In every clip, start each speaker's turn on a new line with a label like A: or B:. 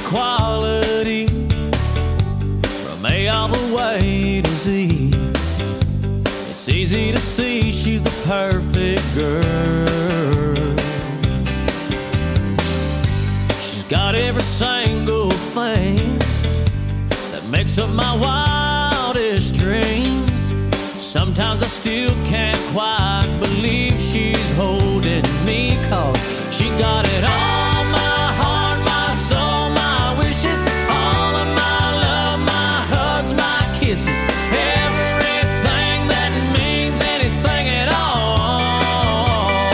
A: quality from A all the way to Z. It's easy to see she's the perfect girl. She's got every single thing that makes up my wildest dreams. Sometimes I still can't quite believe she's holding me, 'cause she got it all, my heart, my soul, my wishes, all of my love, my hugs, my kisses, everything that means anything at all.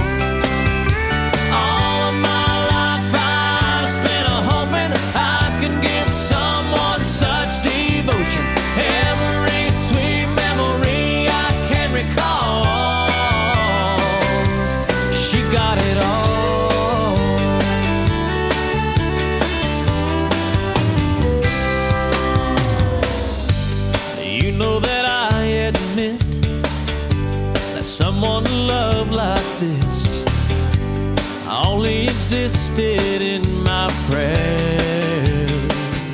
A: All of my life I've spent hoping I could give someone such devotion. Every sweet memory I can recall, she got it all. You know that I admit that someone loved like this only existed in my prayers,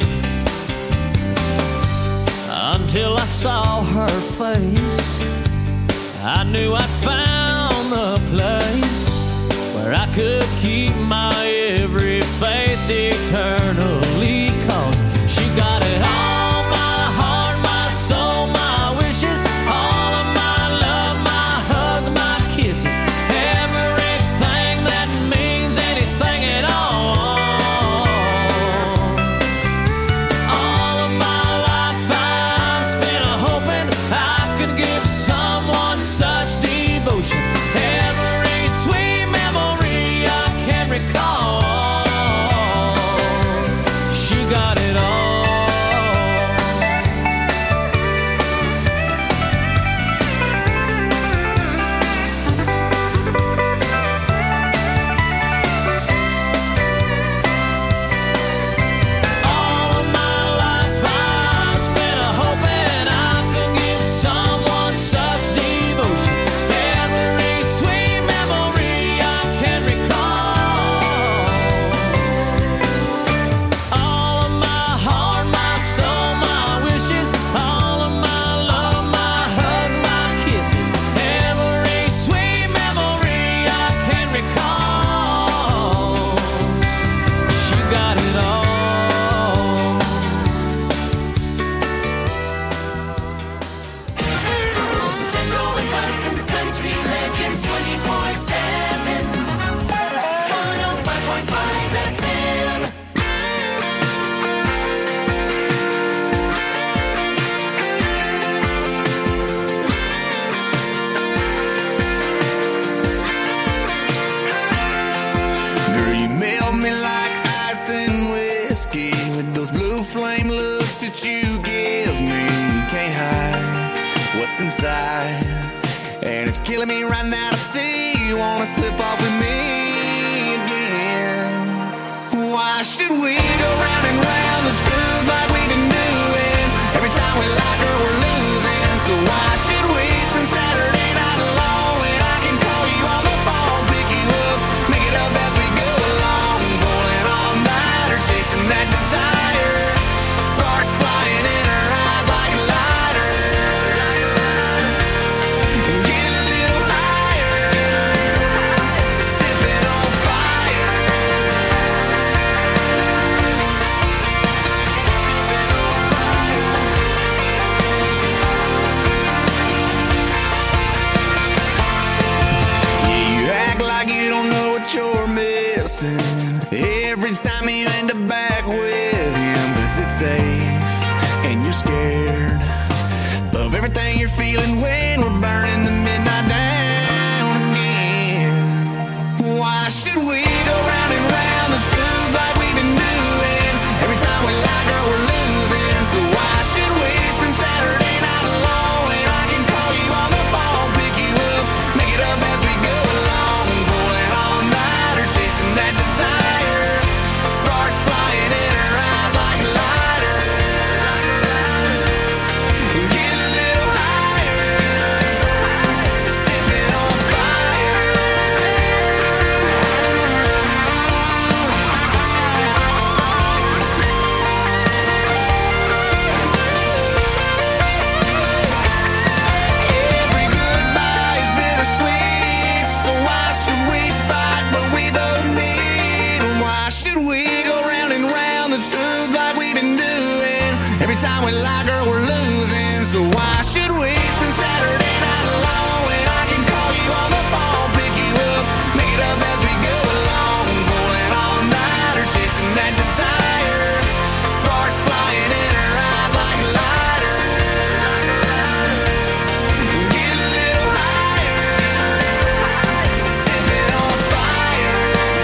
A: until I saw her face. I knew I'd found the place where I could keep my every faith eternally, 'cause she got it all, my heart, my soul, my wishes, all of my love, my hugs, my kisses, everything that means anything at all. All of my life I've spent hoping I could give someone such devotion. Every sweet memory I can recall, she got it all. All of my life I've spent hoping I could give someone such devotion. Every sweet memory I can recall. All of my heart, my soul, my wishes, all of my love, my hugs, my kisses, every sweet memory I can recall. She got it all.
B: Central Wisconsin's country legends 24/7. 105.5 FM.
C: Girl, you melt me like ice and whiskey with those blue flame looks that you give me. You can't hide what's inside, and it's killing me right now to see you wanna slip off with me again. Why should we go round and round the truth like we've been doing? Every time we like her, we're losing. So why should we spend Saturday night alone when I can call you on the phone, pick you up, make it up as we go along, pulling all night or chasing that desire, sparks flying in her eyes like a lighter. Get a little higher, sipping on fire. Yeah, you act like you don't know what you're missing every time you end up back with him, 'cause it's safe and you're scared of everything you're feeling when we're burning the midnight down again. Why should we go round and round the truth like we've been doing? Every time we like her, we're losing. So why should we spend Saturday night alone when I can call you on the phone, pick you up, make it up as we go along, pulling all night or chasing that desire, sparks flying in her eyes like a lighter. Get a little higher, should we go round and round the truth like we've been doing? Every time we lie, girl, we're losing. So why should we spend Saturday night alone when I can call you on the phone, pick you up, make it up as we go along, pulling all nighter, chasing that desire, sparks flying in her eyes like lighters. Get a little higher, set it on fire.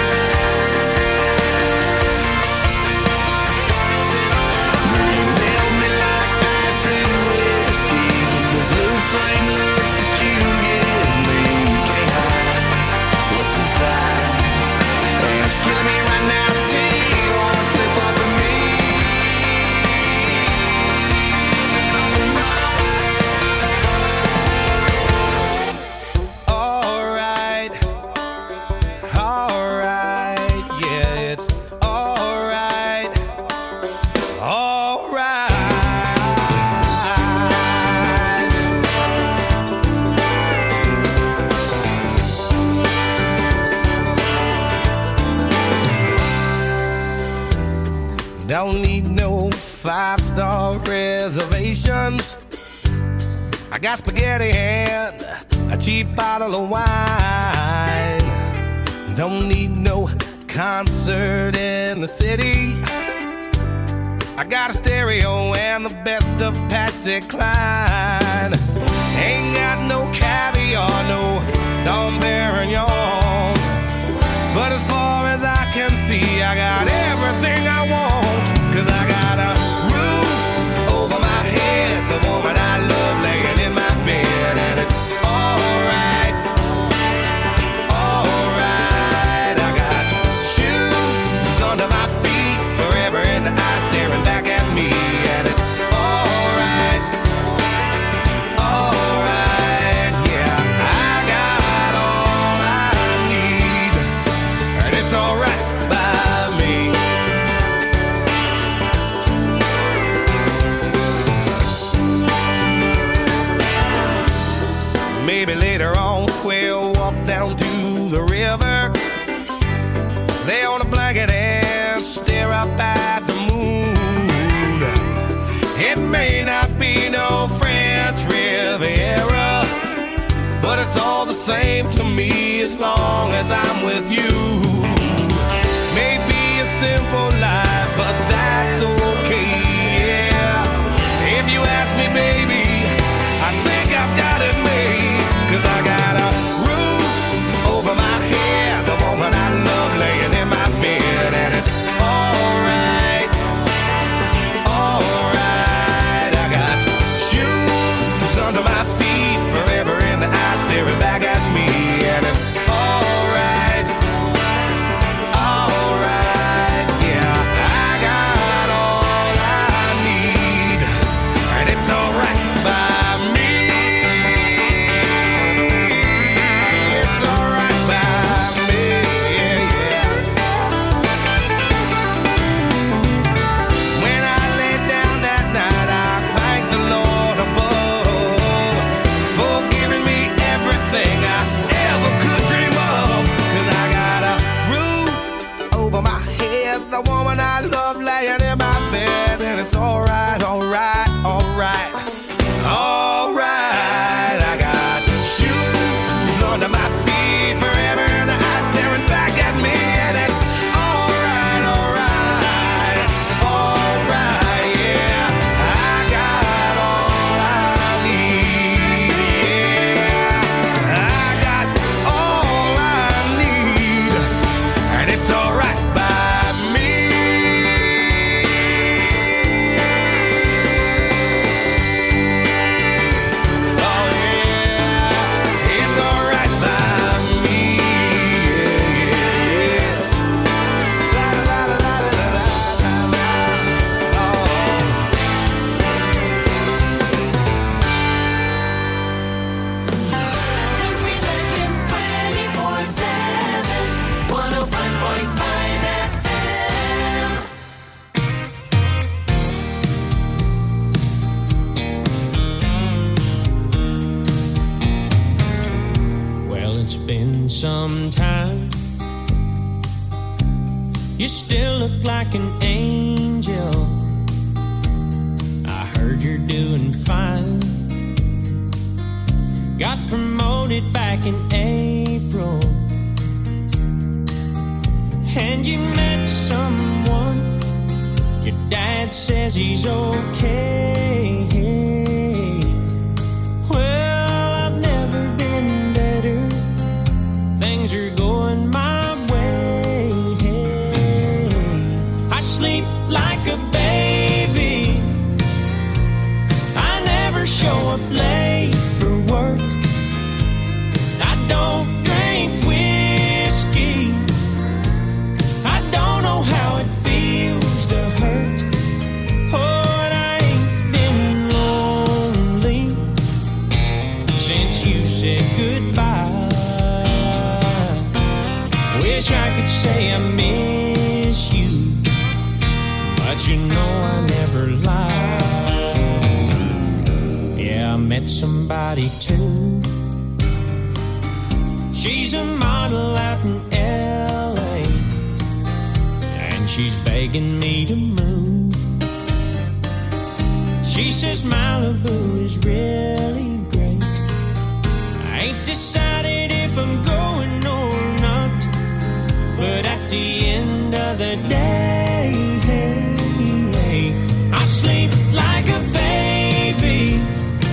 C: You melt me like ice and whiskey, those blue flame looks that you give me, can't hide what's inside. And it's killing me right now to see you wanna slip off of me. Alright, alright, yeah, it's alright, alright. Don't need no 5-star reservations. I got spaghetti and a cheap bottle of wine. Don't need no concert in the city. I got a stereo and the best of Patsy Cline. Ain't got no caviar, no Dom Perignon. But as far as I can see, I got everything I want. 'Cause I got a roof over my head, the woman I love laying in my bed, and it's alright, alright. I got shoes under my feet, forever in the eye staring back at me, and it's alright, alright. Yeah, I got all I need, and it's alright by me. Maybe later on we'll walk down to the river, lay on a blanket and stare up at the moon. It may not be no French Riviera, but it's all the same to me as long as I'm with you. Maybe a simple life, but that's okay, yeah. If you ask me, baby, I think I've got it made. 'Cause I got a roof over my head, the woman I love laying in my bed, and it's alright, alright. I got shoes under my feet, forever in the eye staring back at me, and it's alright, alright. Yeah, I got all I need, and it's alright by me. It's alright by me, yeah, yeah. When I lay down that night, I thank the Lord above for giving me everything I ever could dream of. 'Cause I got a roof over my head, the woman I love laying in my bed, and it's alright, alright, alright, alright. I got shoes under my feet, forever in the eye staring back at me, and it's alright, alright, alright, yeah. I got all I need, yeah. I got all I need, and it's alright by me.
A: You still look like an angel. I heard you're doing fine. Got promoted back in April, and you met someone. Your dad says he's okay. Well, I've never been better. Things are going my way. I sleep like a baby. I never show up late for work. I don't drink whiskey. I don't know how it feels to hurt. Oh, and I ain't been lonely since you said goodbye. Wish I could say I miss you, but you know I never lie. Yeah, I met somebody too. She's a model out in L.A., and she's begging me to move. She says Malibu is really great. I ain't decided if I'm going or not, but at the end of the day, I sleep like a baby.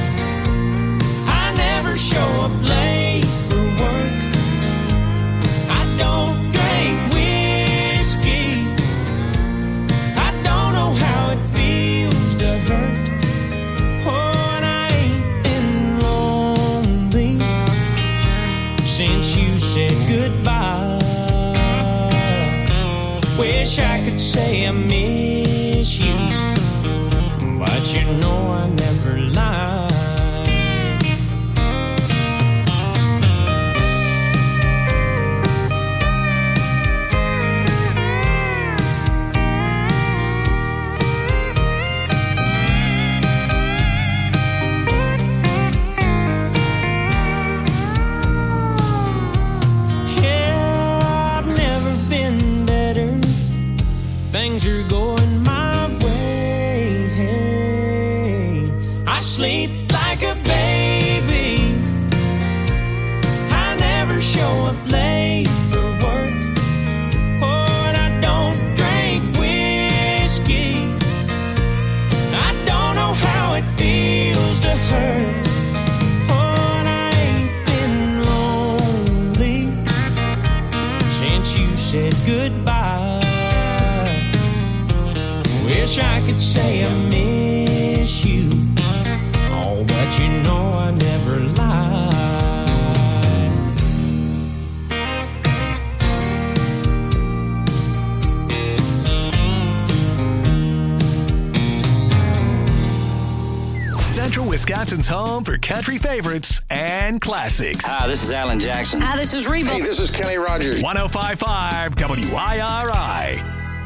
A: I never show up late for work. I don't drink whiskey. I don't know how it feels to hurt. Oh, and I ain't been lonely since you said goodbye. Wish I could say I miss you, but you know I never lie. Things are going my way. I sleep like a baby. I never show up late for work. Oh, and I don't drink whiskey. I don't know how it feels to hurt. Oh, and I ain't been lonely since you said goodbye. Wish I could say I miss you, oh, but you know I never lie.
D: Central Wisconsin's home for country favorites and classics.
E: Hi, this is Alan Jackson.
F: Hi, this is Reba.
G: Hey, this is Kenny Rogers.
D: 105.5 WIRI.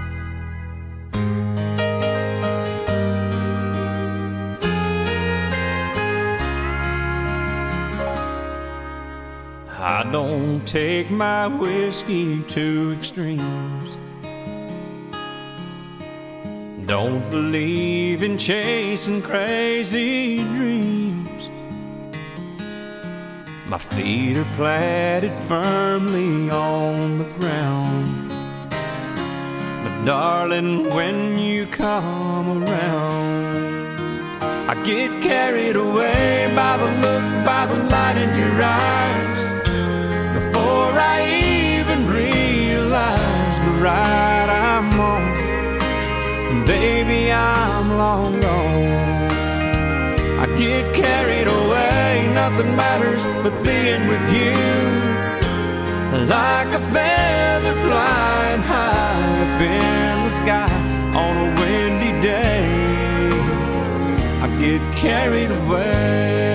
A: I don't take my whiskey to extremes. Don't believe in chasing crazy dreams. My feet are planted firmly on the ground. But darling, when you come around, I get carried away by the look, by the light in your eyes. Before I even realize the ride I'm on, and baby, I'm long gone. I get carried away, nothing matters but being with you. Like a feather flying high up in the sky on a windy day, I get carried away.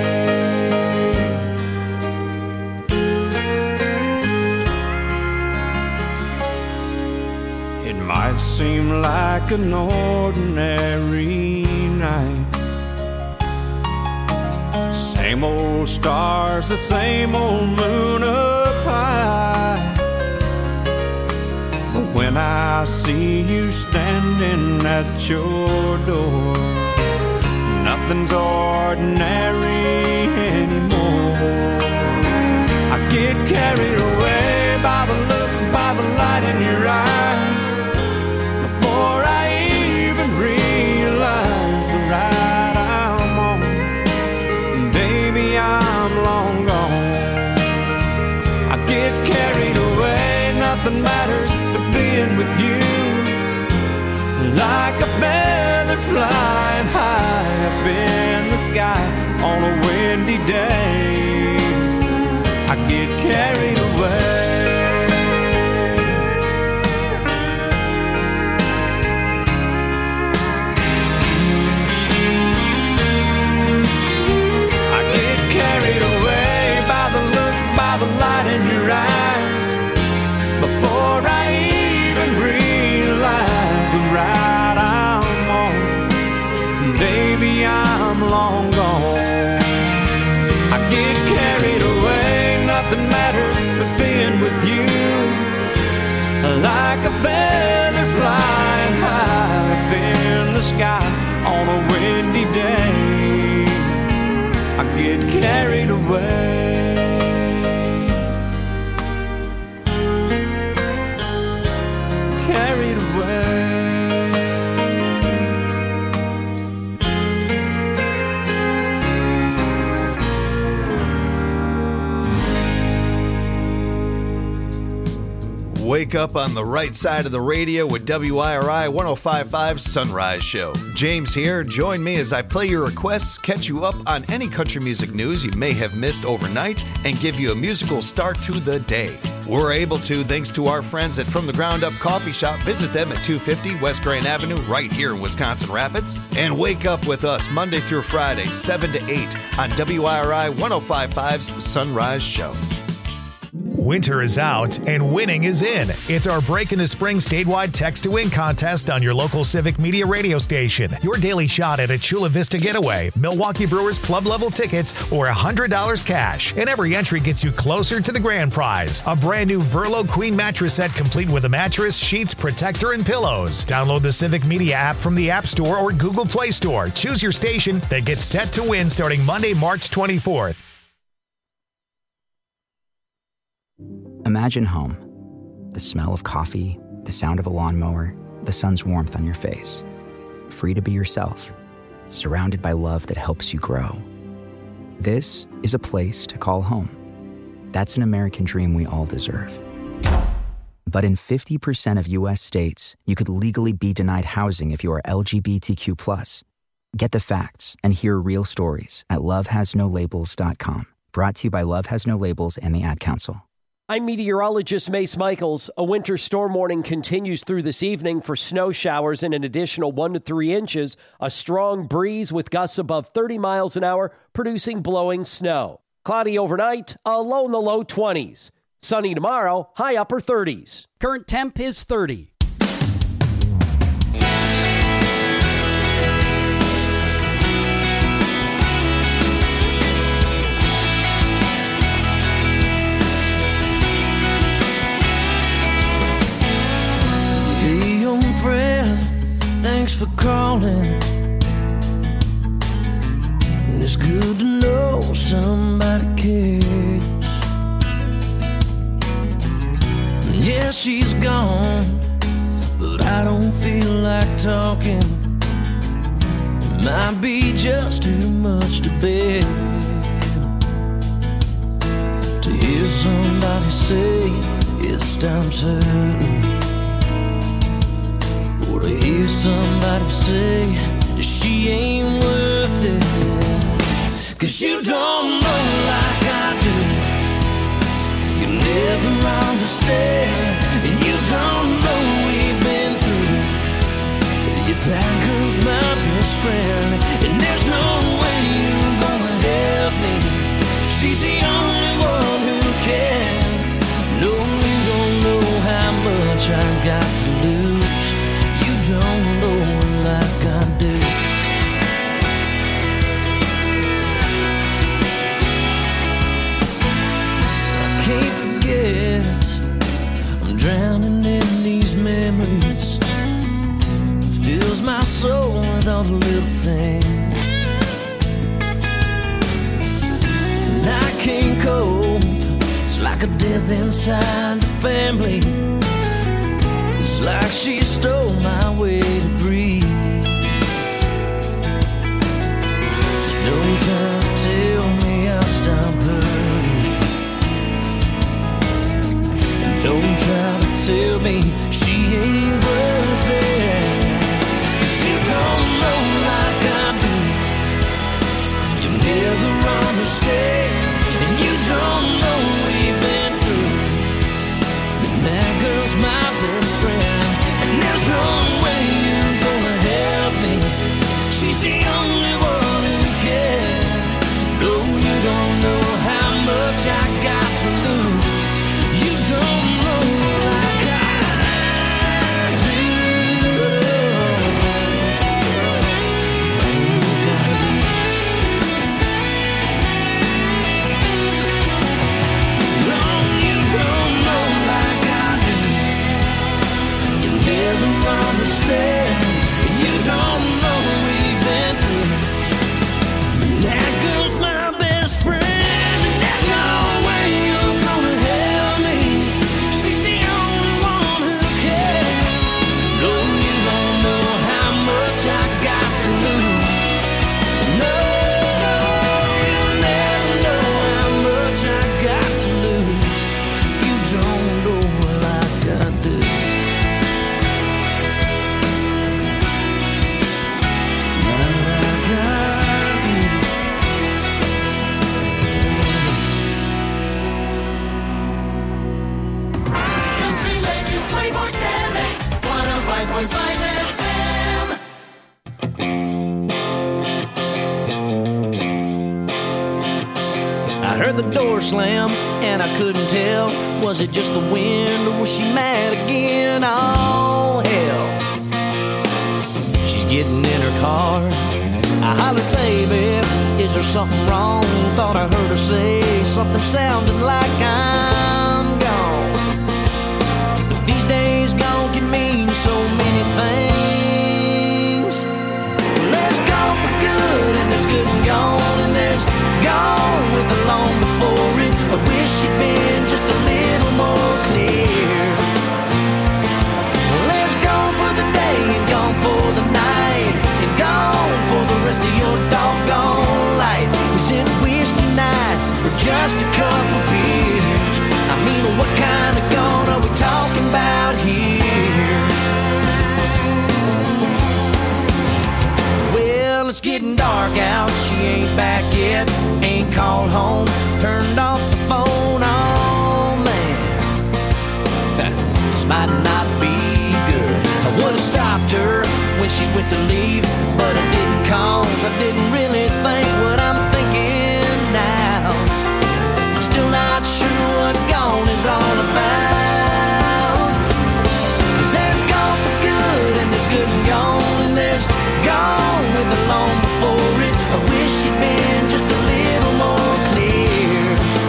A: It might seem like an ordinary night. Same old stars, the same old moon up high. But when
E: when I see you standing at your door. Nothing's ordinary anymore. I get carried away by the look, by the light in your eyes, before I even realize the ride I'm on. Baby, I'm long gone. I get carried away, nothing matters but being with you. Like a feather flying high up in the sky on a windy day, I get carried away. I get carried away by the look, by the light in your eyes, before I even realize the ride I'm on. Baby, I'm long gone. I get carried away, nothing matters but being with you. Like a feather flying high up in the sky on a windy day, I get carried away. Carried away.
F: Wake up on the right side of the radio with WIRI 105.5 Sunrise Show. James here. Join me as I play your requests, catch you up on any country music news you may have missed overnight, and give you a musical start to the day. We're able to thanks to our friends at From the Ground Up Coffee Shop. Visit them at 250 West Grand Avenue right here in Wisconsin Rapids. And wake up with us Monday through Friday, 7 to 8 on WIRI 105.5's Sunrise Show.
D: Winter is out and winning is in. It's our Break into Spring statewide text to win contest on your local Civic Media radio station. Your daily shot at a Chula Vista getaway, Milwaukee Brewers club level tickets, or $100 cash. And every entry gets you closer to the grand prize, a brand new Verlo Queen mattress set complete with a mattress, sheets, protector, and pillows. Download the Civic Media app from the App Store or Google Play Store. Choose your station that gets set to win starting Monday, March 24th.
G: Imagine home. The smell of coffee, the sound of a lawnmower, the sun's warmth on your face. Free to be yourself, surrounded by love that helps you grow. This is a place to call home. That's an American dream we all deserve. But in 50% of U.S. states, you could legally be denied housing if you are LGBTQ+. Get the facts and hear real stories at lovehasnolabels.com. Brought to you by Love Has No Labels and the Ad Council.
H: I'm meteorologist Mace Michaels. A winter storm warning continues through this evening for snow showers and an additional 1 to 3 inches. A strong breeze with gusts above 30 miles an hour, producing blowing snow. Cloudy overnight, a low in the low 20s. Sunny tomorrow, high upper 30s. Current temp is 30.
I: Thanks for calling. It's good to know somebody cares. Yeah, she's gone, but I don't feel like talking. It might be just too much to bear. To hear somebody say it's time certain, or to hear somebody say that she ain't worth it. 'Cause you don't know like I do. You never understand, and you don't know we've been through. That girl's my best friend, and there's no way you're gonna help me. She's the only one who can. No, you don't know how much I got to lose. Don't know like I do. I can't forget, I'm drowning in these memories. soul with all the little things. And I can't cope. It's like a death inside the family. It's like she stole my way to breathe. So don't try to tell me I'll stop hurting. And don't try to tell me she ain't worth it. 'Cause you don't know like I do. You never understand. And you don't know we've been through. And that girl's my best friend. And there's no way you're gonna help me. She's the only one who cares. No, you don't know how much I got to lose. You don't know like I do. You don't know like I do. You never understand. You don't know we've been through. That girl's my best friend, and there's no way you're gonna help me. She's the only one who cares. No, you don't know how much I got to lose. No, you'll never know how much I got to lose. You don't know like I do. Like I do.
B: Country Legends 24/7, 105.5 FM.
I: I heard the door slam and I couldn't tell. Was it just the wind or was she mad again? Oh, hell. She's getting in her car. I hollered, baby, is there something wrong? Thought I heard her say something sounding like I'm gone. But these days gone can mean so many things. There's gone for good and there's good and gone, and there's gone with the long before it. I wish she'd been just a little more clear. There's gone for the day and gone for the night, and gone for the rest of your doggone life. Is it whiskey night or just a couple beers? I mean, what kind of gone are we talking about here? Well, it's getting dark out, she ain't back yet. Ain't called home, turned off the phone, oh man. This might not be good. I would've stopped her when she went to leave, but I didn't, cause I didn't really think what I'm thinking now. I'm still not sure what gone is all about. 'Cause there's gone for good and there's good and gone, and there's gone with the long before it. I wish she'd been just a little more clear.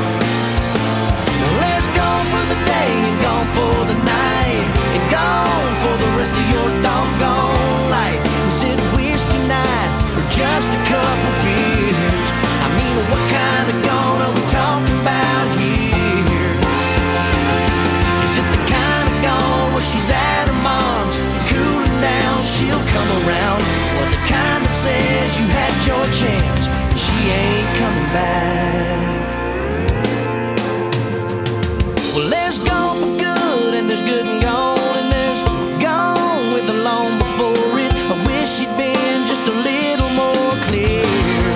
I: There's gone for the day and gone for the night, and gone for the rest of your doggone life. Is it whiskey night or just a couple beers? I mean, what kind of gone are we talking about here? Is it the kind of gone where she's at her mom's, cooling down, she'll come around? Or the kind that says you had your chance and she ain't coming back? Well, there's gone for good and there's good and gone, and there's gone with the long before it. I wish she'd been just a little more clear.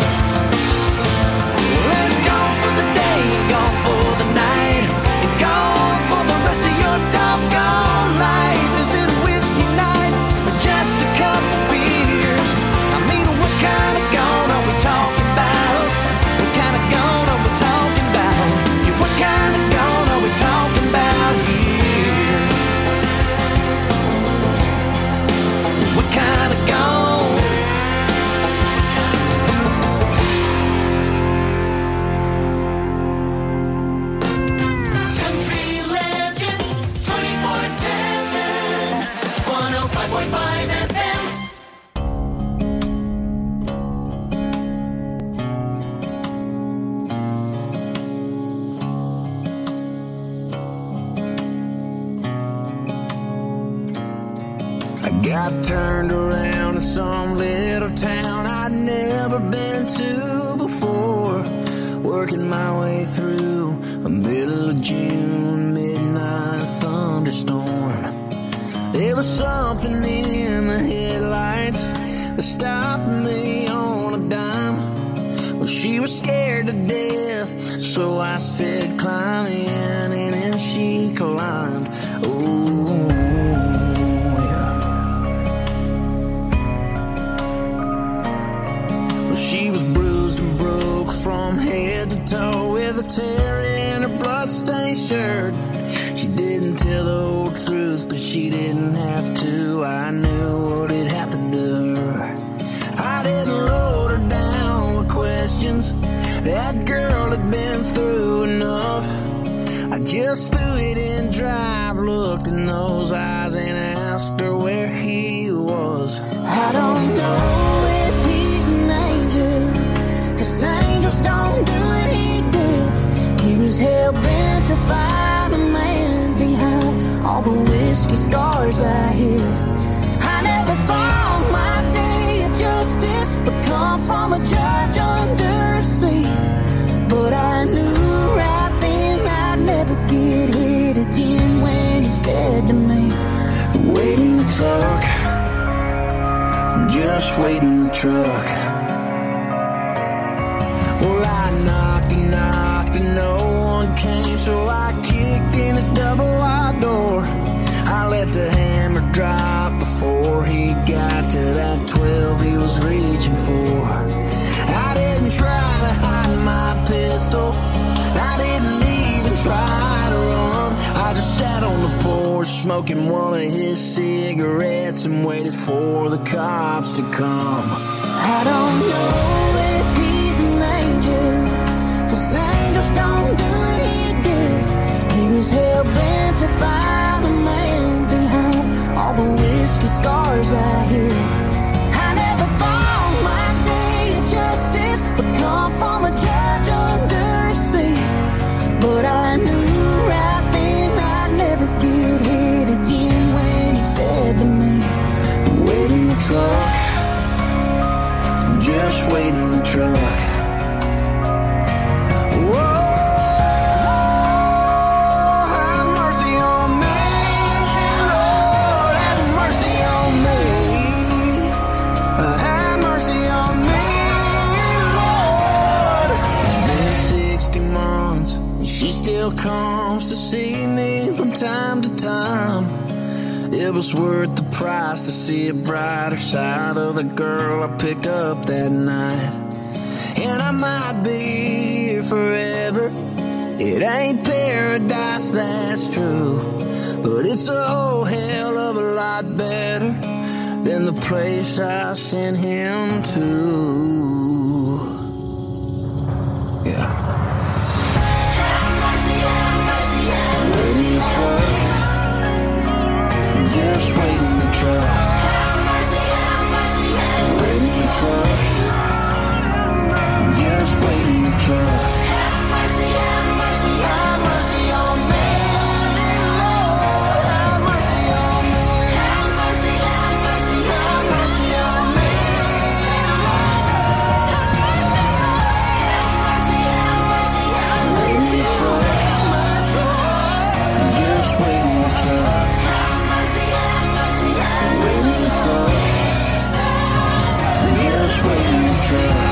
I: Well, there's gone for the day and gone for the night, and gone for the rest of your doggone life. Is it a whiskey night or just a couple beers? I mean, what kind of gone are we talking about? What kind of gone are we talking about? Yeah, what kind of gone are we talking about here? What kind of gone?
B: Country Legends 24/7, 105.5 FM.
J: I turned around in some little town I'd never been to before, working my way through a middle of June midnight thunderstorm. There was something in the headlights that stopped me on a dime. Well, she was scared to death, so I said, climb in, and then she climbed. Oh, yeah. Well, she was bruised and broke from head to toe with a tear in her bloodstained shirt. She didn't tell the whole truth, but she didn't have to. I knew what had happened to her. I didn't load her down with questions. That girl had been through enough. I just threw it in drive, looked in those eyes, and asked her where he was.
B: I don't know if he's an angel, 'cause angels don't do what he did. He was hell-bent to find a man behind all the whiskey scars I hid. I never thought my day of justice would come from a judge under a seat, but I knew right then I'd never get hit again when he said to me,
J: wait in the truck, just wait in the truck. Well, I knocked and no one came, so I kicked in his double-wide door. I let the hammer drop before he got to that 12 he was reaching for. I didn't try to hide my pistol, I didn't even try to run. I just sat on the porch smoking one of his cigarettes and waited for the cops to come.
B: I don't know if he's an angel, 'cause angels don't do what he did. He was hell-bent to find a man behind all the whiskey scars I hid. I never thought my day of justice would come from a judge under a seat, but I knew right then I'd never get hit again when he said to me,
J: wait in the truck, just wait in the truck. She still comes to see me from time to time. It was worth the price to see a brighter side of the girl I picked up that night. And I might be here forever. It ain't paradise, that's true, but it's a whole hell of a lot better than the place I sent him to. Yeah. Wait in the truck, just wait in the truck. Wait in the truck, just wait in the truck. Have mercy on me, Lord, have mercy on me. Have mercy on me, wait in the truck. Just wait in the truck. Wait in the truck. Just wait in the truck.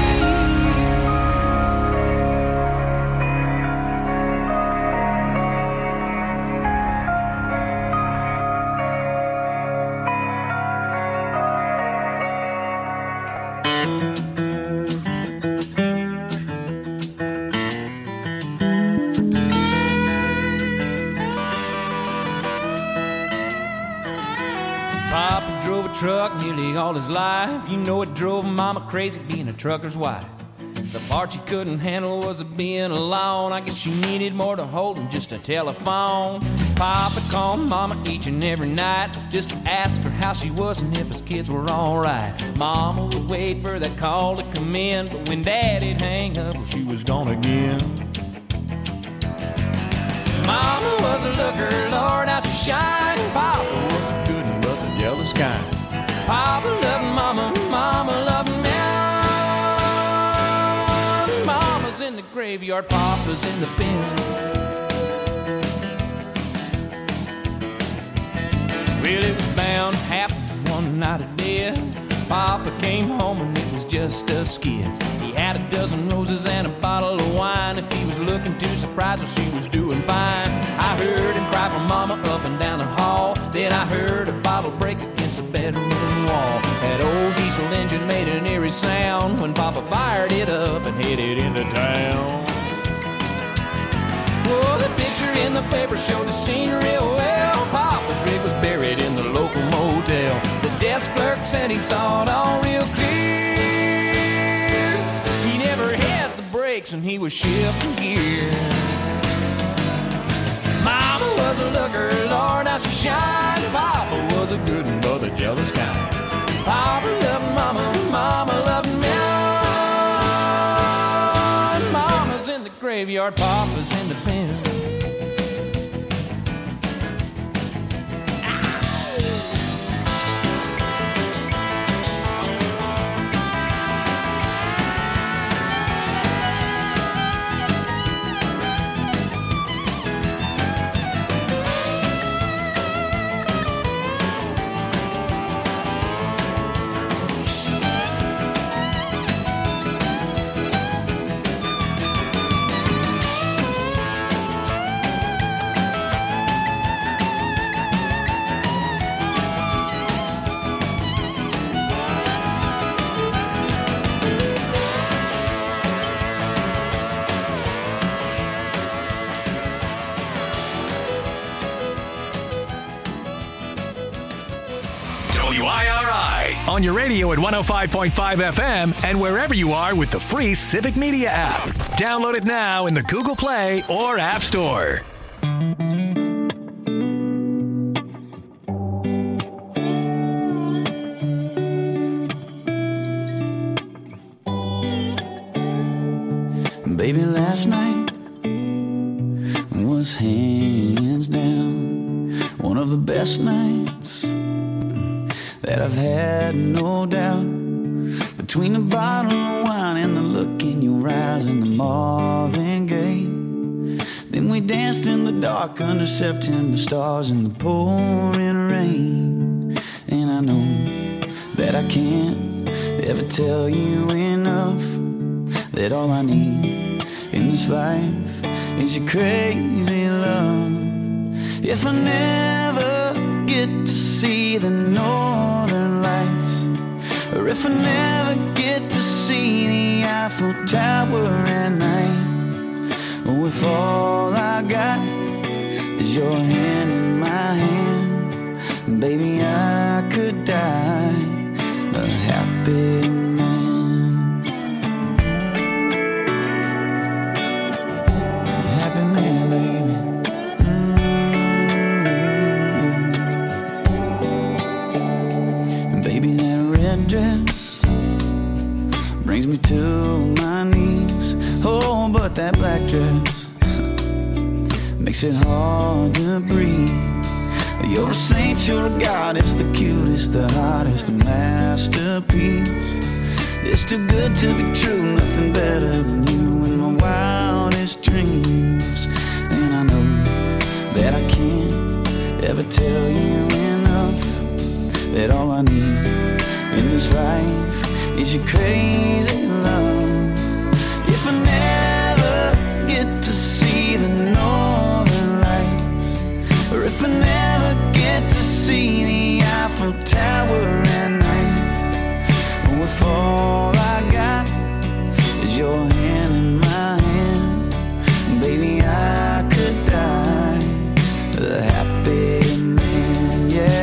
E: Papa drove a truck nearly all his life. You know it drove Mama crazy being a trucker's wife. The part she couldn't handle was being alone. I guess she needed more to hold than just a telephone. Papa called Mama each and every night just to ask her how she was and if his kids were alright. Mama would wait for that call to come in, but when Daddy'd hang up, well, she was gone again. Mama was a looker, Lord, how she shined. Papa was a good and but the jealous kind.
I: graveyard, Papa's in the pen. Well, it was bound to happen one night of death. Papa came home and it was just us kids. He had a dozen roses and a bottle of wine. If he was looking too surprised, well, she was doing fine. I heard him cry for Mama up and down the hall. Then I heard a bottle break against the bedroom wall. That old diesel engine made an eerie sound when Papa fired it up and headed into town. Oh, the picture in the paper showed the scene real well. Papa's rig was buried in the local motel. The desk clerk said he saw it all real clear. He never had the brakes and he was shifting gear. Mama was a looker, Lord, how she shined. Papa was a good one, but the jealous kind. Papa loved Mama, Mama loved me. Mama's in the graveyard, Papa's in the pen.
D: On your radio at 105.5 FM and wherever you are with the free Civic Media app. Download it now in the Google Play or App Store.
J: Baby, last night was hands down one of the best nights that I've had, no doubt. Between the bottle of wine and the look in your eyes and the Marvin Gaye, then we danced in the dark under September stars in the pouring rain. And I know that I can't ever tell you enough that all I need in this life is your crazy love. If I never get to see the northern lights, or if I never get to see the Eiffel Tower at night, or if all I got is your hand in my hand, baby, I could die a happy man. A happy man, baby. Baby, that red dress brings me to my knees. Oh, but that black dress makes it hard to breathe. You're a saint, you're a goddess, the cutest, the hottest, a masterpiece. It's too good to be true, nothing better than you in my wildest dreams. And I know that I can't ever tell you enough that all I need in this life is your crazy love. If I never get to see the northern lights, or if I never get to see the Eiffel Tower at night, or if all I got is your hand in my hand, baby, I could die a happy man, yeah.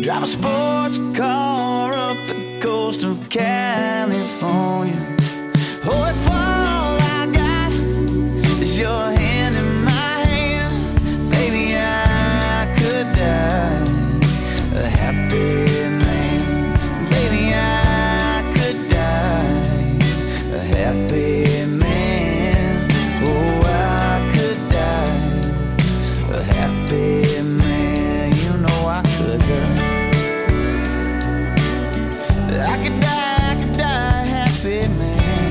J: drive a sports car up the coast of California. Oh, if all I got is your hand in my hand, baby, I could die a happy man. Baby, I could die a happy man. Oh, I could die a happy man. You know I could die. I could die a happy man.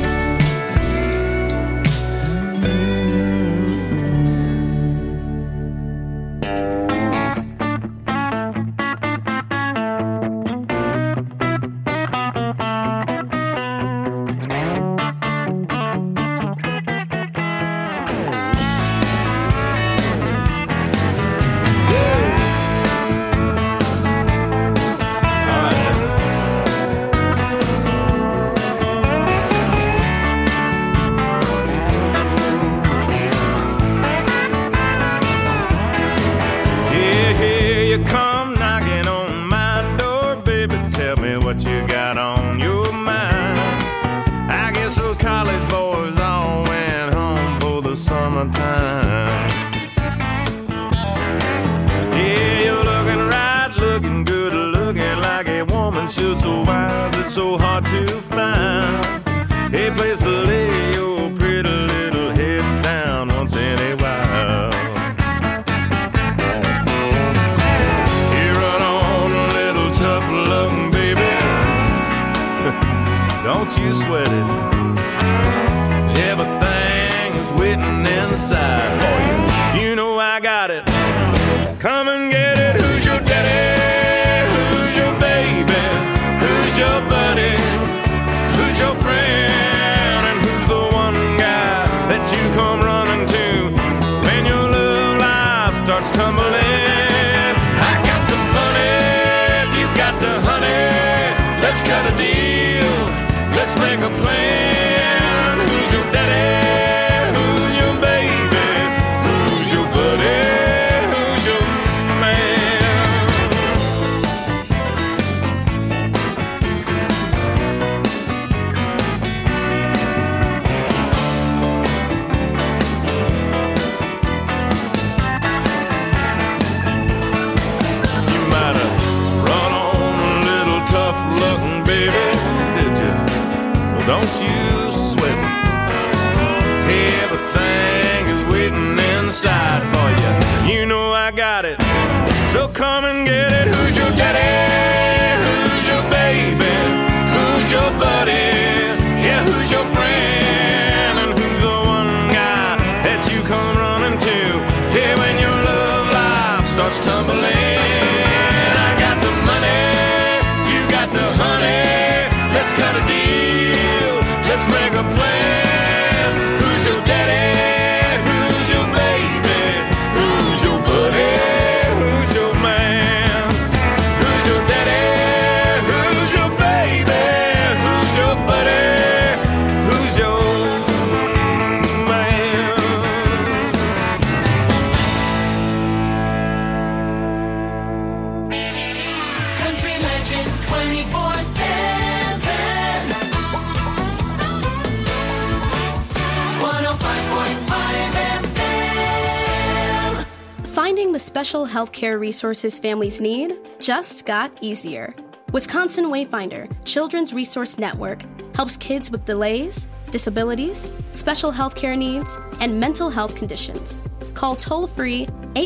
K: Special healthcare resources families need just got easier. Wisconsin Wayfinder Children's Resource Network helps kids with delays, disabilities, special healthcare needs, and mental health conditions. Call toll-free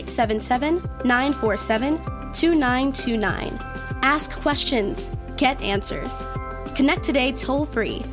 K: 877-947-2929. Ask questions. Get answers. Connect today toll-free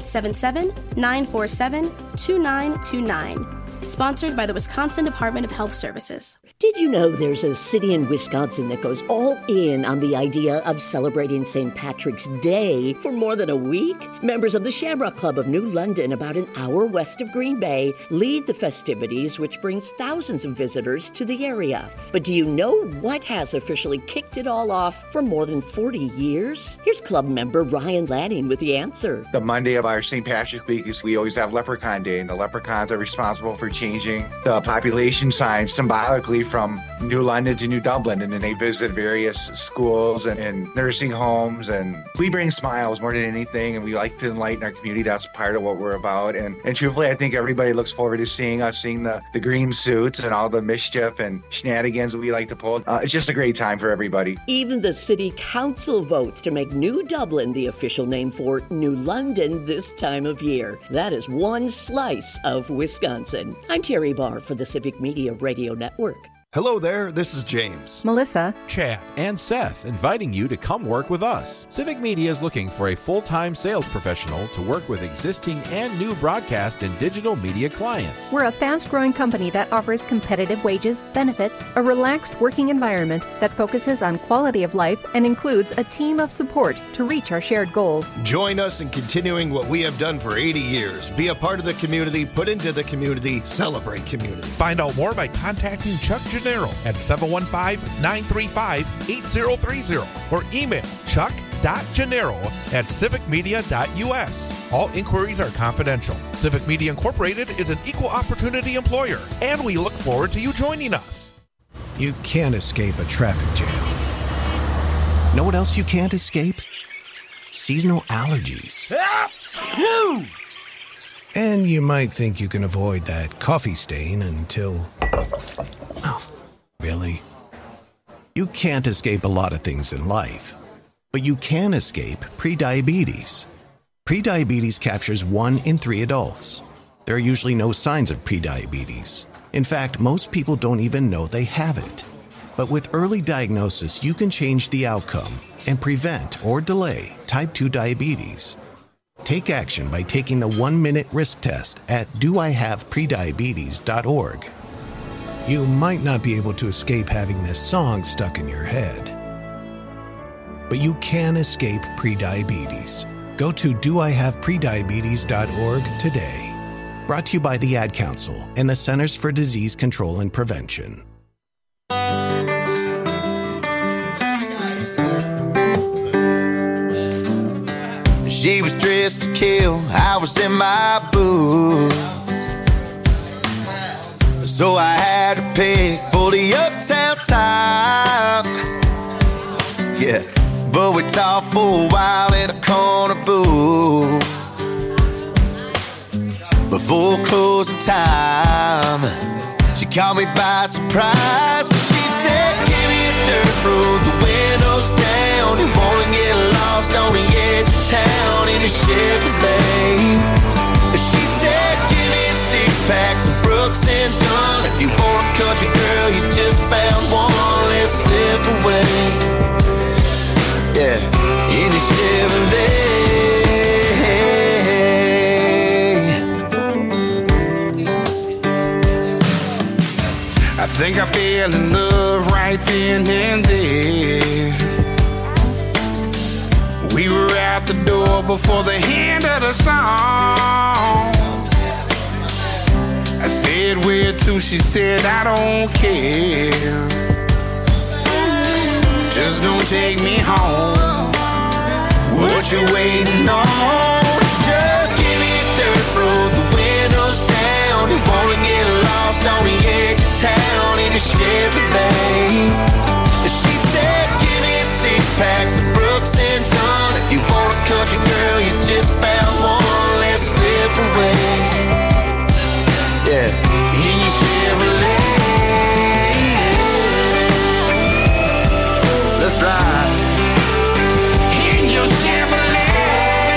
K: 877-947-2929. Sponsored by the Wisconsin Department of Health Services.
L: Did you know there's a city in Wisconsin that goes all in on the idea of celebrating St. Patrick's Day for more than a week? Members of the Shamrock Club of New London, about an hour west of Green Bay, lead the festivities, which brings thousands of visitors to the area. But do you know what has officially kicked it all off for more than 40 years? Here's club member Ryan Lanning with the answer.
M: The Monday of our St. Patrick's Week is we always have Leprechaun Day, and the leprechauns are responsible for changing the population sign symbolically from New London to New Dublin, and then they visit various schools and nursing homes. And we bring smiles more than anything, and we like to enlighten our community. That's part of what we're about. And truthfully, I think everybody looks forward to seeing us, seeing the green suits and all the mischief and shenanigans that we like to pull. It's just a great time for everybody.
L: Even the city council votes to make New Dublin the official name for New London this time of year. That is one slice of Wisconsin. I'm Terry Barr for the Civic Media Radio Network.
F: Hello there, this is James,
N: Melissa,
O: Chad, and Seth, inviting you to come work with us. Civic Media is looking for a full-time sales professional to work with existing and new broadcast and digital media clients.
N: We're a fast-growing company that offers competitive wages, benefits, a relaxed working environment that focuses on quality of life and includes a team of support to reach our shared goals.
P: Join us in continuing what we have done for 80 years. Be a part of the community, put into the community, celebrate community.
Q: Find out more by contacting Chuck Gennaro at 715-935-8030 or email chuck.gennaro@civicmedia.us. All inquiries are confidential. Civic Media Incorporated is an equal opportunity employer, and we look forward to you joining us.
R: You can't escape a traffic jam. Know what else you can't escape? Seasonal allergies. And you might think you can avoid that coffee stain until... Oh, really? You can't escape a lot of things in life, but you can escape prediabetes. Prediabetes captures 1 in 3 adults. There are usually no signs of prediabetes. In fact, most people don't even know they have it. But with early diagnosis, you can change the outcome and prevent or delay type 2 diabetes. Take action by taking the 1-minute risk test at doihaveprediabetes.org. You might not be able to escape having this song stuck in your head, but you can escape prediabetes. Go to doihaveprediabetes.org today. Brought to you by the Ad Council and the Centers for Disease Control and Prevention.
C: She was dressed to kill, I was in my booth. So I had to pick for the uptown top. Yeah, but we talked for a while in a corner booth. Before closing time, she caught me by surprise. She said, give me a dirt road, the windows down. You wanna get lost on the edge of town in a Chevrolet. She said, give me a 6-pack, some Brooks and Dunn. If you want a country girl, you just found one, let's slip away. Yeah, in a Chevrolet.
E: I think I fell in love right then and there. We were out the door before the end of the song. I said, where to? She said, I don't care. Just don't take me home. What you waiting on? Just give me a dirt road, the windows down. You wanna get lost on the edge of town in a Chevrolet. She said, give me a 6-pack, some Brooks and Dunn. If you want a country girl, you just found one, let's slip away. Yeah, in your Chevrolet. Let's ride. In your Chevrolet.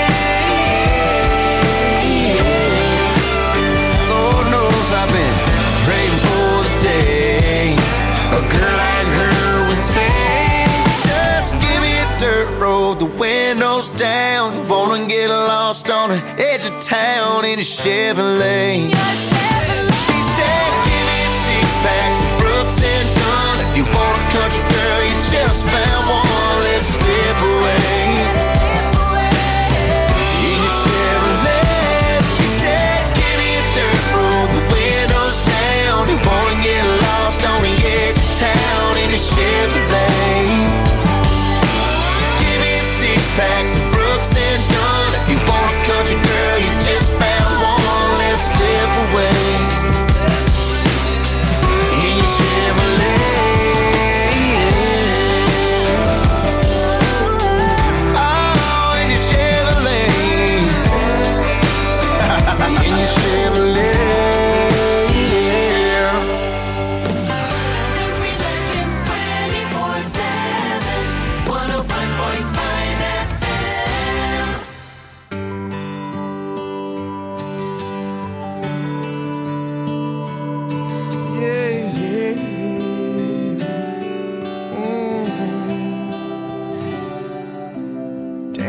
E: Lord knows I've been praying for the day a girl like her would say, just give me a dirt road, the windows down. Wanna get lost on the edge of town in a Chevrolet. She said, give me a 6-pack, some Brooks and Dunn. If you want a country girl, you just found one, let's slip away. In your Chevrolet. She said, give me a dirt road, the windows down. You wanna get lost on the edge of town in a Chevrolet. Give me a 6-pack, some Brooks and Dunn. If you want a country girl, you just found one, let's slip away. In your Chevrolet.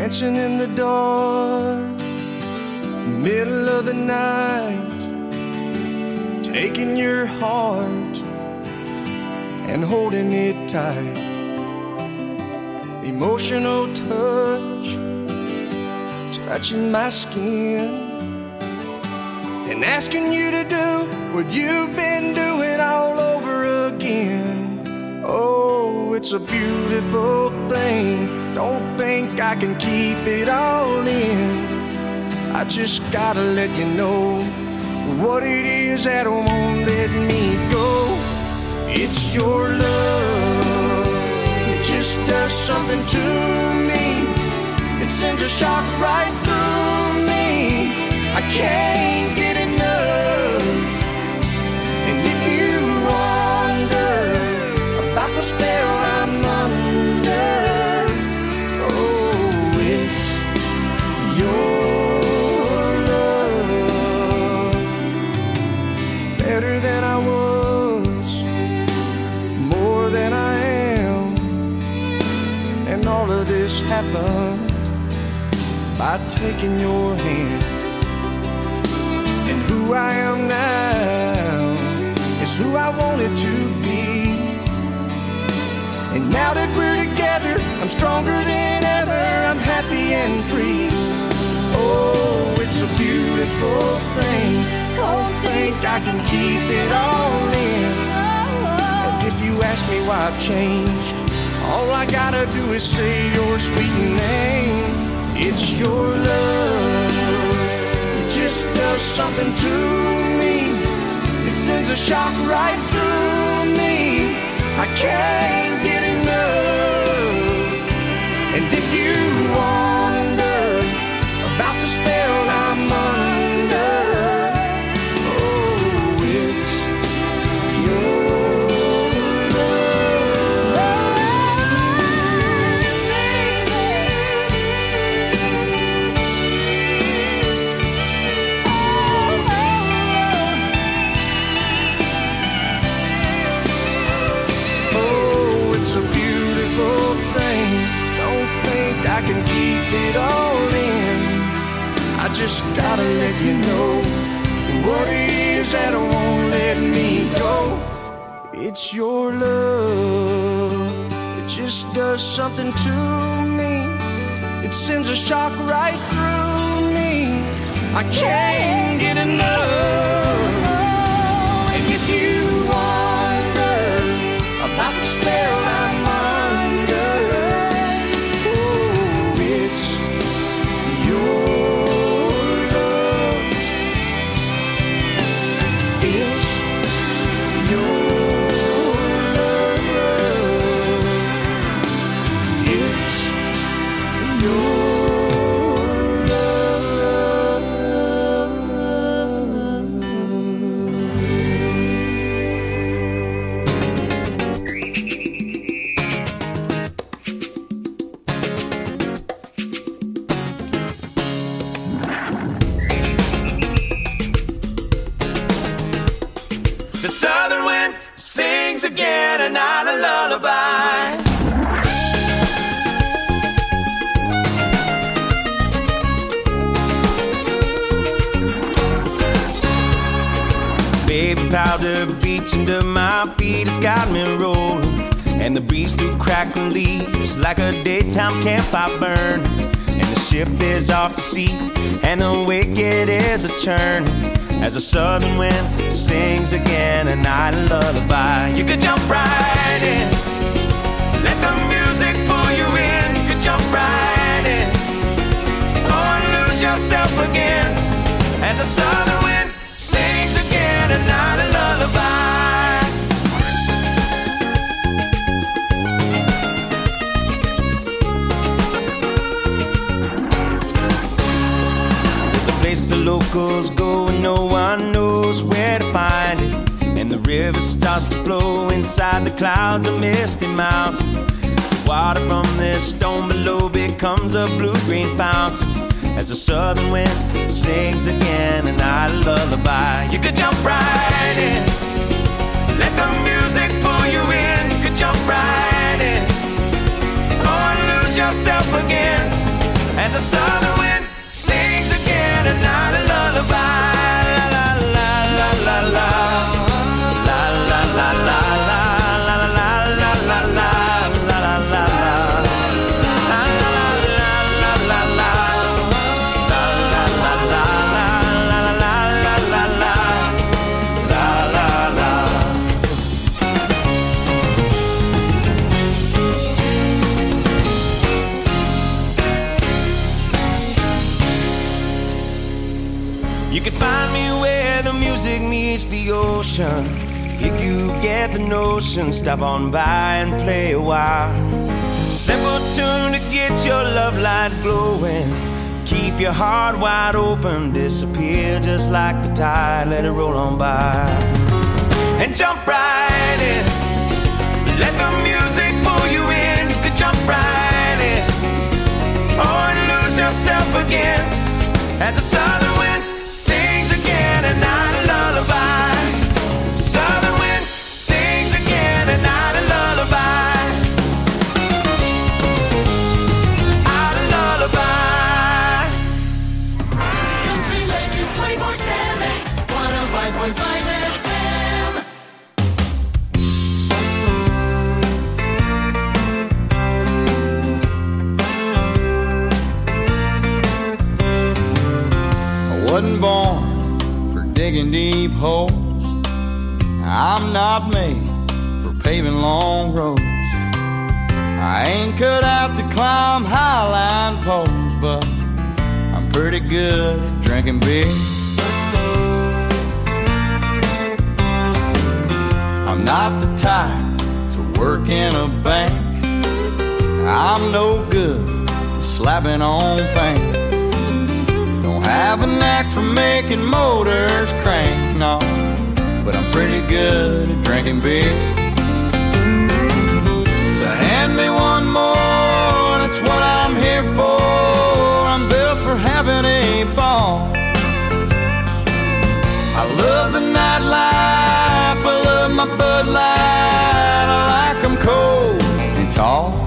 J: dancing in the dark, middle of the night, taking your heart and holding it tight. Emotional touch, touching my skin, and asking you to do what you've been doing all over again. Oh, it's a beautiful thing. Don't think I can keep it all in. I just gotta let you know what it is that won't let me go. It's your love. It just does something to me. It sends a shock right through me. I can't get enough. And if you wonder about the spell I'm under, oh, it's your love. Better than I was, more than I am. And all of this happened by taking your hand. And who I am now is who I wanted to be. And now that we're together, I'm stronger than ever. I'm happy and free. Oh, it's a beautiful thing. Don't think I can keep it all in. And if you ask me why I've changed, all I gotta do is say your sweet name. It's your love. It just does something to me. It sends a shock right through me. I can't get enough. And if you wonder about the spell I'm under, oh, it's your I can keep it all in. I just gotta let you know what it is that won't let me go. It's your love. It just does something to me. It sends a shock right through me. I can't get enough. And if you wonder about the spell I'm under,
S: powder beach under my feet has got me rolling, and the breeze through crackling leaves like a daytime campfire burn. And the ship is off to sea, and the wicked is a churn, as the southern wind sings again a night lullaby. You could jump right in, let the music pull you in. You could jump right in, or lose yourself again, as the southern wind sings again a night a lullaby. There's a place the locals go and no one knows where to find it, and the river starts to flow inside the clouds of misty mountain. The water from this stone below becomes a blue-green fountain, as the southern wind sings again a night lullaby. You could jump right in, let the music pull you in. You could jump right in, or lose yourself again, as the southern wind sings again a night of lullaby. La la la la la la la la la la la la la la la la la. You can find me where the music meets the ocean. If you get the notion, stop on by and play a while. Simple tune to get your love light glowing. Keep your heart wide open, disappear just like the tide, let it roll on by. And jump right in, let the music pull you in. You can jump right in, or lose yourself again, as the southern wind sings again a night of lullaby. Southern wind sings again a night of lullaby. Out of lullaby.
I: Country Legends 24/7, 105.5 FM.
T: I wasn't born for digging deep holes. I'm not made for paving long roads. I ain't cut out to climb highline poles, but I'm pretty good at drinking beer. I'm not the type to work in a bank. I'm no good at slapping on paint. Don't have a knack for making motors crank, no, but I'm pretty good at drinking beer. So hand me one more, that's what I'm here for. I'm built for having a ball. I love the nightlife, I love my Bud Light. I like 'em cold and tall.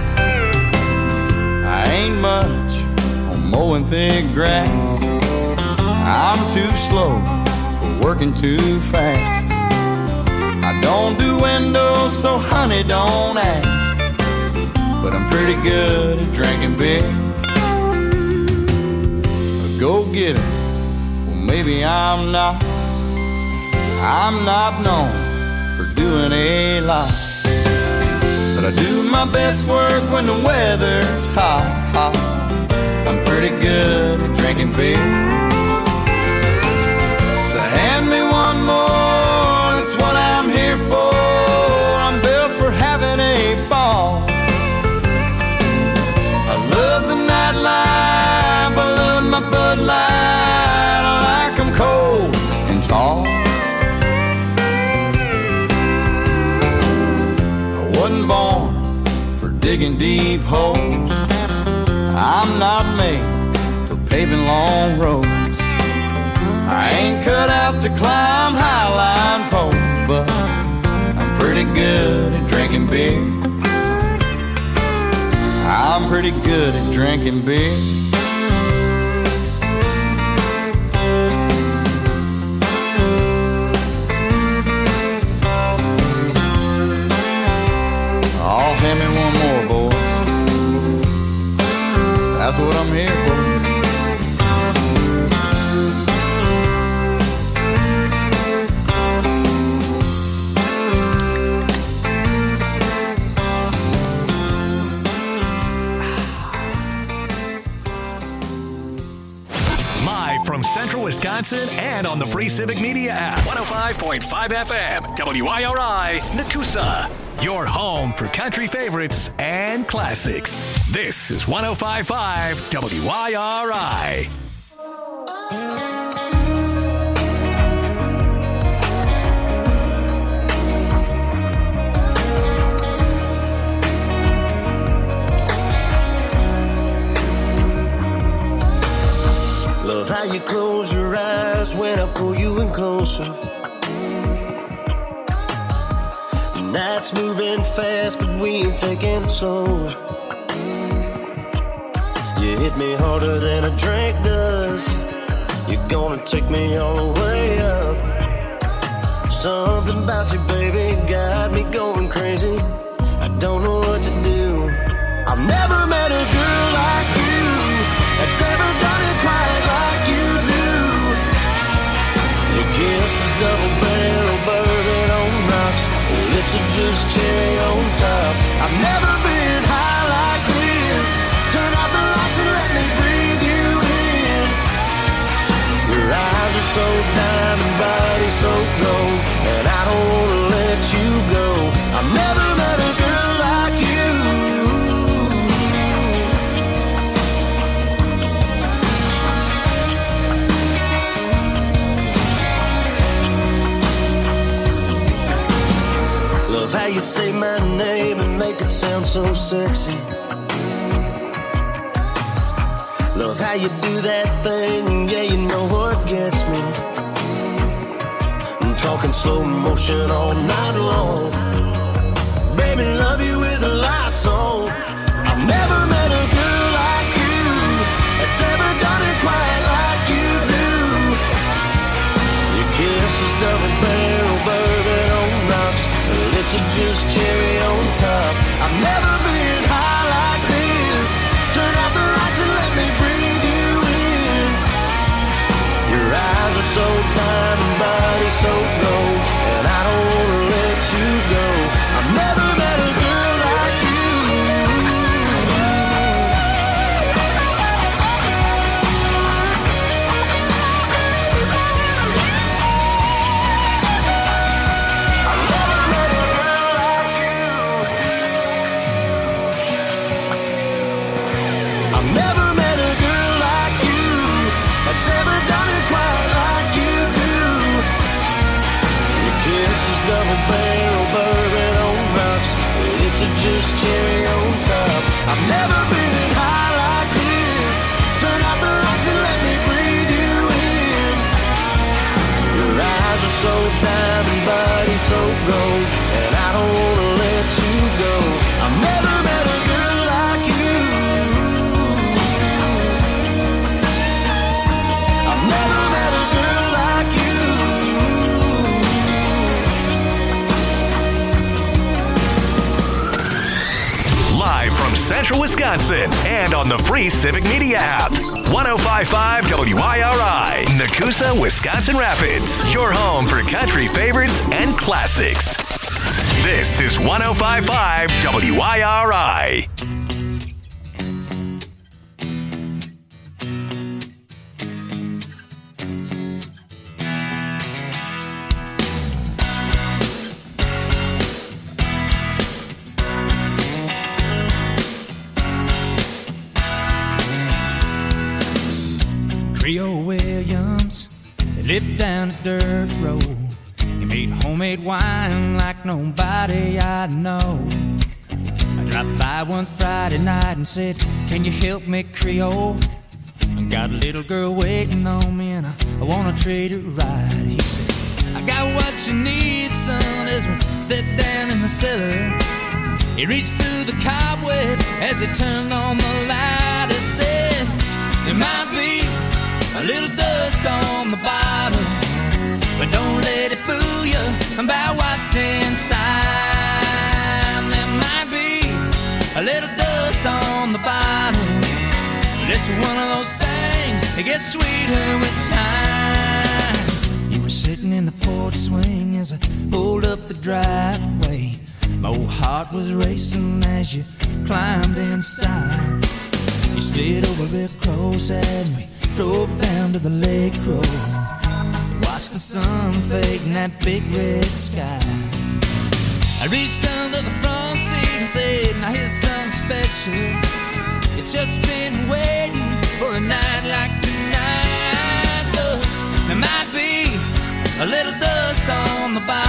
T: I ain't much on mowing thick grass. I'm too slow for working too fast. I don't do windows, so honey, don't ask. But I'm pretty good at drinking beer. A go-getter, well maybe I'm not. I'm not known for doing a lot, but I do my best work when the weather's hot, hot. I'm pretty good at drinking beer. So hand me one more, that's what I'm here for. I'm built for having a ball. I love the nightlife, I love my Bud Light. I like 'em cold and tall. I wasn't born for digging deep holes. I'm not made for paving long roads. I ain't cut out to climb highline poles, but I'm pretty good at drinking beer. I'm pretty good at drinking beer. Oh, hand me one more, boys. That's what I'm here for.
D: Live from Central Wisconsin and on the free Civic Media app. 105.5 FM, WIRI, Nakusa. Your home for country favorites and classics. This is 105.5 WIRI.
U: Love how you close your eyes when I pull you in closer. The night's moving fast, but we ain't taking it slow. Yeah, hit me harder than a drink does. You're gonna take me all the way up. Something about you, baby, got me going crazy. I don't know what to do. I've never met a girl like you that's ever done it quite like you do. Your kiss is double barrel bourbon on rocks. Your lips are just cherry on top. I've never been high like this. Turn out the lights and let me breathe you in. Your eyes are so diamond, body so gold, and I don't wanna let you go. I've never met a girl like you. Love how you say my name and make it sound so sexy. Love how you do that thing, yeah, you know what gets me. I'm talking slow motion all night long. Baby, love you with the lights on. I've never met a girl like you that's ever done it quite like you do. Your kiss is double barrel bourbon on rocks. Your lips are just cherry on top. I've never been high like this. Turn out the lights and let me breathe you in. Your eyes are so diamond, body so gold, and I don't wanna let you go. I've never met a girl like you. I've never met a girl like you that's ever done it quite like you do. Your kiss is double barrel bourbon on rocks. Your lips are just cherry on top. I've never been high like this. Turn out the lights and let me breathe you in. Your eyes are so diamond, body so gold, and I don't wanna let you go. I've never met a girl like you. I've never met a girl like you.
D: Live from Central Wisconsin and on the free Civic Media app. 105.5 WIRI, Nakusa, Wisconsin Rapids. Your home for country favorites and classics. This is 105.5 WIRI.
A: Creole Williams, they lived down a dirt road. He made homemade wine like nobody I know. I dropped by one Friday night and said, can you help me, Creole? I got a little girl waiting on me and I wanna treat her right. He said, I got what you need, son, as we stepped down in the cellar. He reached through the cobweb as he turned on the light. He said, there might be a little dust on the bottom, but don't let it fool you about what's inside. There might be a little dust on the bottom, but it's one of those things that gets sweeter with time. You were sitting in the porch swing as I pulled up the driveway. My old heart was racing as you climbed inside. You slid over real close as we drove down to the lake road. Watched the sun fade in that big red sky. I reached under the front seat and said, now here's something special. It's just been waiting for a night like tonight. Look, there might be a little dust on the bottom,